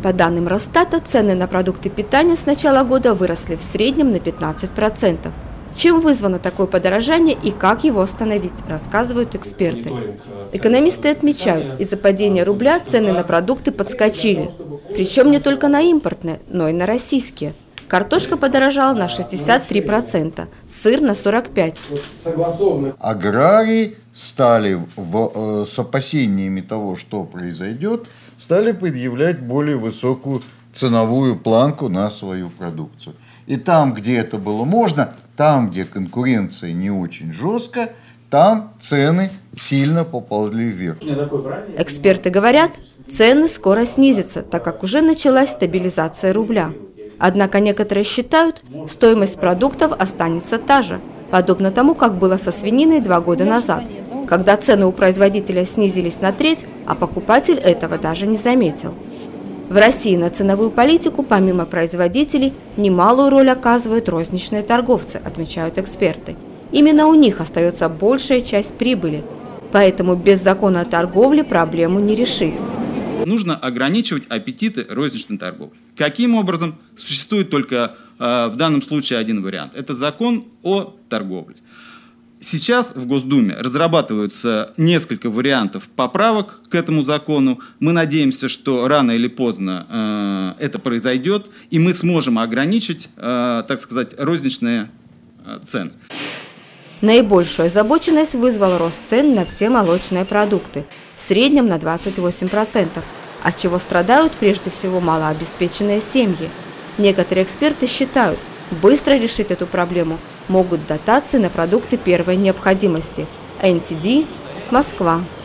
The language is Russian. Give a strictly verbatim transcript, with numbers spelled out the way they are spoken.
По данным Росстата, цены на продукты питания с начала года выросли в среднем на пятнадцать процентов. Чем вызвано такое подорожание и как его остановить, рассказывают эксперты. Экономисты отмечают, из-за падения рубля цены на продукты подскочили. Причем не только на импортные, но и на российские. Картошка подорожала на шестьдесят три процента, сыр на сорок пять процентов. Аграрии стали в, э, с опасениями того, что произойдет, стали предъявлять более высокую ценовую планку на свою продукцию. И там, где это было можно, там, где конкуренция не очень жесткая, там цены сильно поползли вверх. Эксперты говорят, цены скоро снизятся, так как уже началась стабилизация рубля. Однако некоторые считают, стоимость продуктов останется та же, подобно тому, как было со свининой два года назад, когда цены у производителя снизились на треть, а покупатель этого даже не заметил. В России на ценовую политику, помимо производителей, немалую роль оказывают розничные торговцы, отмечают эксперты. Именно у них остается большая часть прибыли, поэтому без закона о торговле проблему не решить. Нужно ограничивать аппетиты розничной торговли. Каким образом? Существует только э, в данном случае один вариант. Это закон о торговле. Сейчас в Госдуме разрабатываются несколько вариантов поправок к этому закону. Мы надеемся, что рано или поздно э, это произойдет, и мы сможем ограничить, э, так сказать, розничные э, цены. Наибольшую озабоченность вызвал рост цен на все молочные продукты, в среднем на двадцать восемь процентов, от чего страдают прежде всего малообеспеченные семьи. Некоторые эксперты считают, быстро решить эту проблему могут дотации на продукты первой необходимости. эн ти ди, Москва.